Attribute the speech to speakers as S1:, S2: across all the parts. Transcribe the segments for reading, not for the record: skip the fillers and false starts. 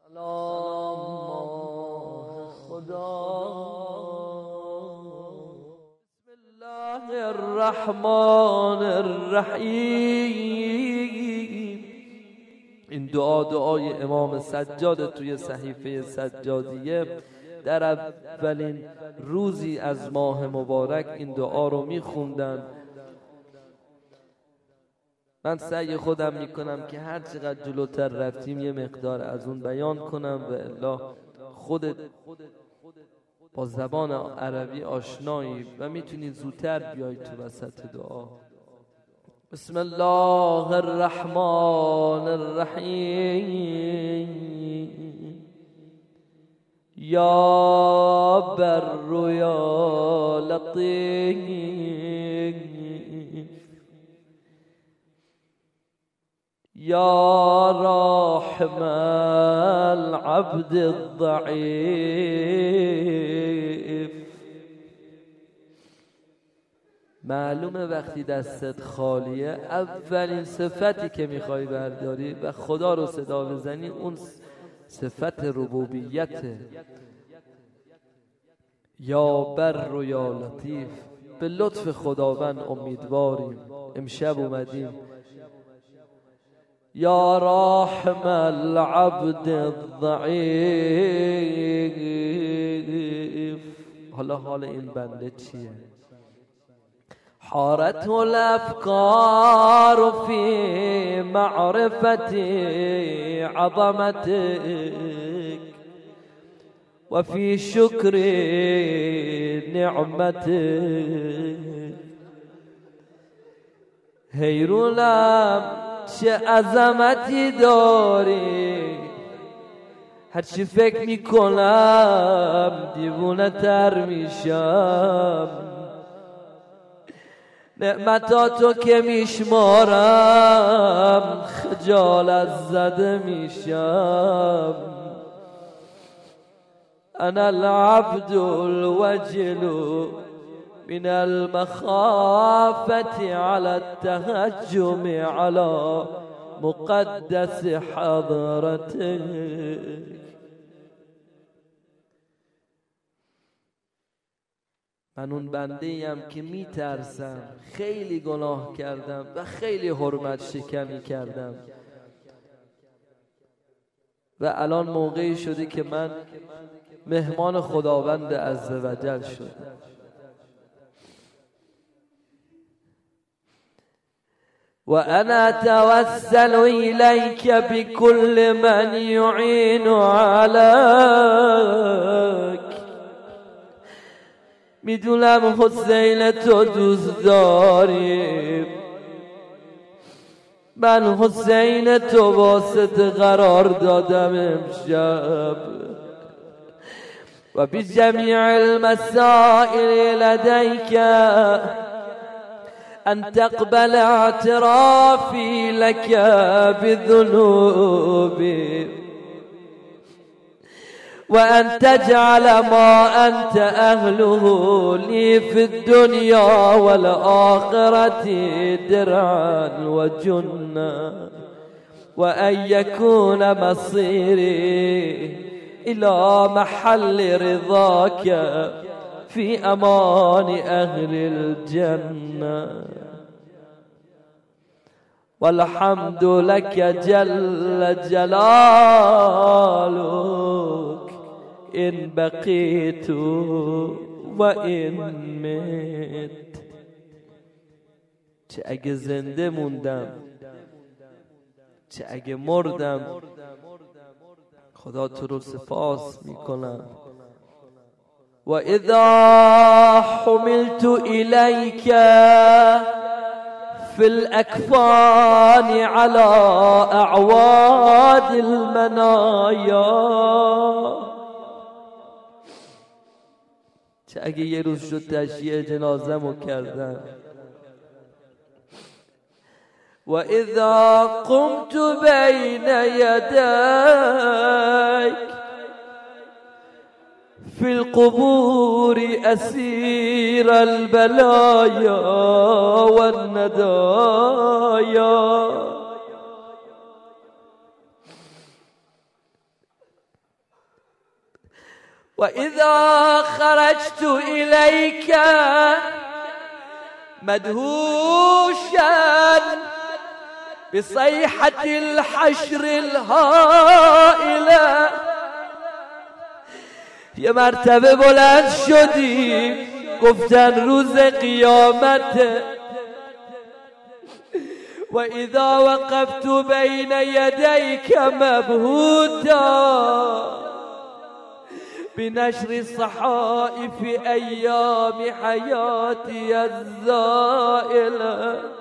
S1: سلام خدا. بسم الله الرحمن الرحیم. این دعای امام سجاد توی صحیفه سجادیه در اولین روزی از ماه مبارک این دعا رو میخوندن. من سعی خودم میکنم که هر چقدر جلوتر رفتیم یه مقدار از اون بیان کنم و الا خودت با زبان عربی آشنایی و میتونی زودتر بیای تو وسط دعا. بسم الله الرحمن الرحیم. یا بر یا لطیف، یا راحم العبد الضعیف. معلومه وقتی دستت خالیه اولین صفتی که میخوای برداری و خدا رو صدا بزنی اون صفت ربوبیته. یا بر و یا لطیف، به لطف خداوند امیدواریم. امشب اومدیم یا راحم العبد الضعیف. حالا حال این بنده چیه؟ حارت الافکار فی معرفت عظمتک و فی شکر نعمتک. حیرونم چه عظمتی داری، هرچی فکر میکنم دیوونه تر میشم. نعمتاتو که میشمارم خجالت زده میشم. انا العبد الوجل من المخافة على التهجم على مقدس حضرتك. من اون بنده‌ایم که میترسم، خیلی گناه کردم و خیلی حرمت شکنی کردم و الان موقعی شده که من مهمان خداوند عزوجل شدم. وأنا أتوسل إليك بكل من يعين عليك. میدونم حسین تو دوست داری، من حسین تو واسطه قرار دادم امشب و بجمیع المسائل لديك أن تقبل اعترافي لك بذنوبي وأن تجعل ما أنت أهله لي في الدنيا والآخرة درعا وجنة، وأن يكون مصيري إلى محل رضاك في أمان أهل الجنة. والحمد لك جل جلالك إن بقيت وإن مت. چه اگه زنده موندم، چه اگه مردم، خدا تو رو سپاس میکنم. وإذا حملت إليك في الأكفان على أعواد المنايا. چه اگه یه روز شد تشییع جنازه‌مو کردن. وإذا قمت بين يديك في القبور أسير البلايا والندايا. وإذا خرجت إليك مدهوشا بصيحة الحشر الهائلة یه مرتبه بلند شدی گفتن روز قیامت و اذا وقفت بین یدیک مبهوتا بنشر صحائف ایام حیاتی الزائله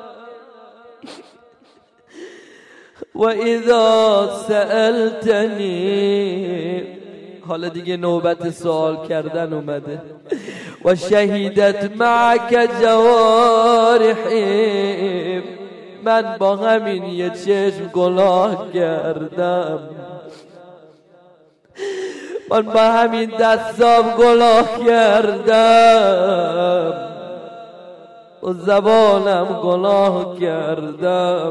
S1: و اذا سألتنی حالا دیگه نوبت سوال کردن اومده و شهیدت معک جوارحی من با همین یه چشم گناه کردم من با همین دستام گناه کردم و زبانم گناه کردم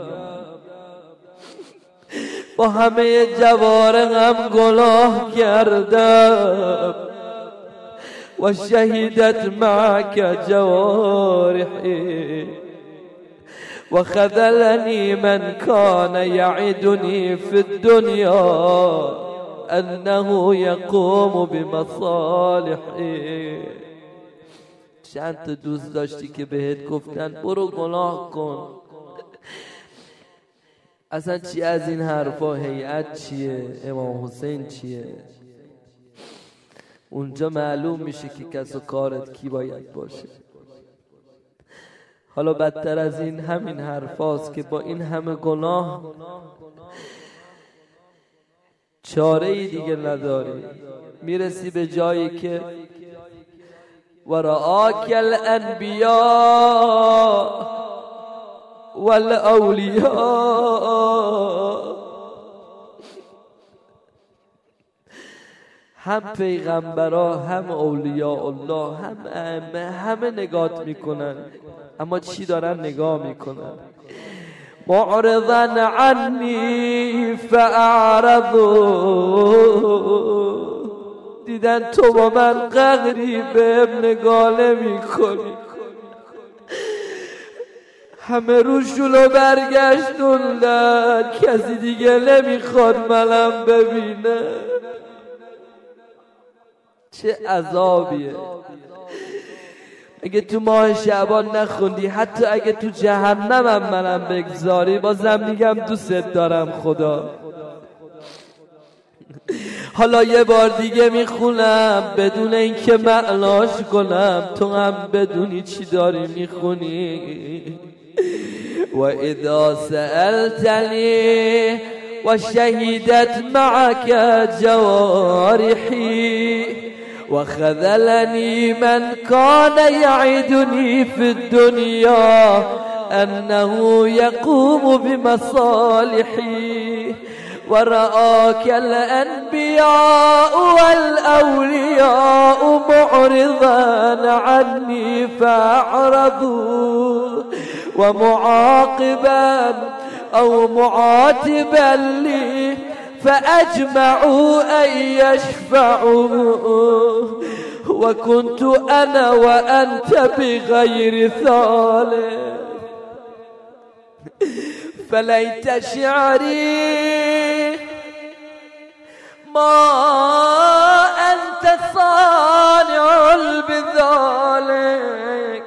S1: با همه جوارحم گناه کردم و شهیدت معک جوارحی و خذلنی من کان یعدنی فی الدنیا انه یقوم بمصالحی. چند تا دوست داشتی که بهت گفتن برو گناه کن، اصلا چی از این حرفا؟ هیئت چیه؟ امام حسین چیه؟ اونجا معلوم میشه که کس و کارت کی باید باشه. حالا بدتر از این همین حرفاست که با این همه گناه چاره ای دیگه نداری، میرسی به جایی که ورآک الانبیاء والاولیاء، هم پیغمبرا هم اولیاء الله هم ائمه همه نگات میکنن، اما چی دارن نگاه میکنن؟ معرضا عنی فاعرضوا، دیدن تو با من قهری بهم نگاه نمیکنی، همه روشونو برگشتوندن، کسی دیگه نمیخواد منم ببینه. چه عذابیه. اگه تو ماه شعبان نخوندی، حتی اگه تو جهنمم منم بگذاری، بازم میگم دوست دارم خدا. حالا یه بار دیگه میخونم بدون اینکه معناش کنم، تو هم بدونی چی داری میخونی. و اذا سألتنی و شهیدت معک جوارحی و خذلنی من کان یعدنی فی الدنیا انه یقوم بمصالحی و رآک الانبیاء والاولیاء معرضا عنی فاعرضوا و معاقبا او معاتبا لی فأجمعوا أن يشفعوا وكنت أنا وأنت بغير ثالث فليت شعري ما أنت صانع بذلك.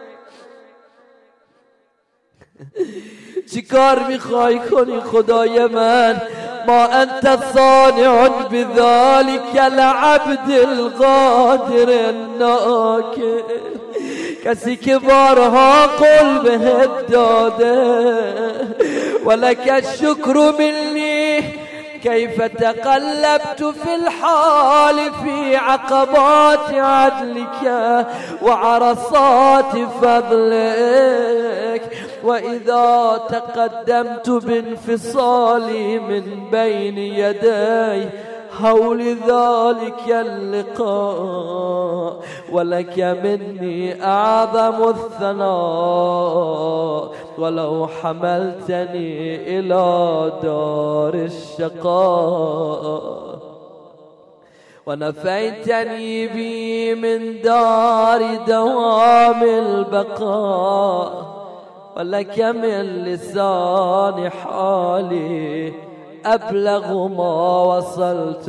S1: چی کار میخوای کنی خدای من؟ ما انت صانع بذلك العبد القادر الناکر، کسی که بارها قول بهت داده. ولك الشکر منی کیف تقلبت في الحال في عقبات عدلك وعرصات فضلك، وإذا تقدمت بانفصالي من بين يدي حول ذلك اللقاء، ولك مني أعظم الثناء ولو حملتني إلى دار الشقاء. ونفيتني بي من دار دوام البقاء، ولك من لسان حالي أبلغ ما وصلت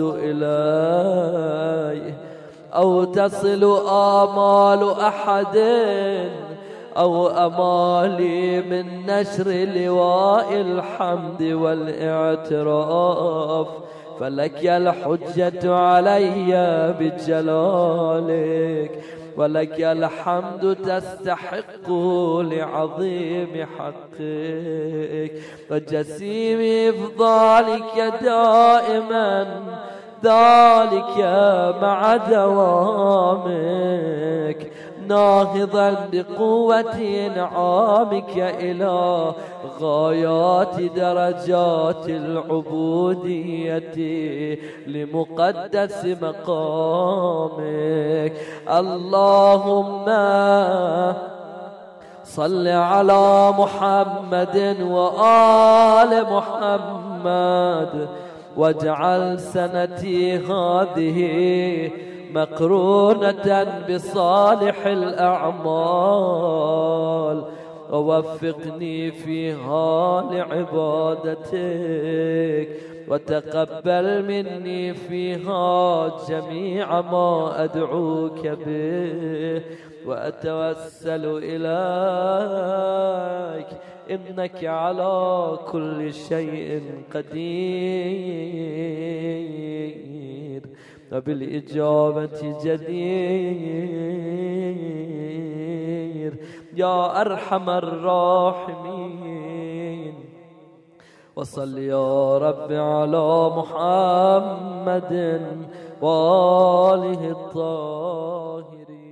S1: إليه، أو تصل آمال أحد أو أمالي من نشر لواء الحمد والاعتراف، فلك الحجة علي بجلالك، ولك الحمد تستحق لعظيم حقك وجسيم إفضالك دائما، ذلك مع دوامك، ناهضا بقوة إنعامك إلى غايات درجات العبودية لمقدس مقامك. اللهم صل على محمد وآل محمد، واجعل سنتي هذه مقرونة بصالح الأعمال، ووفقني فيها لعبادتك، وتقبل مني فيها جميع ما أدعوك به وأتوسل إليك، إنك على كل شيء قدير وبالإجابة جدير يا أرحم الراحمين. وصل يا رب على محمد وآله الطاهرين.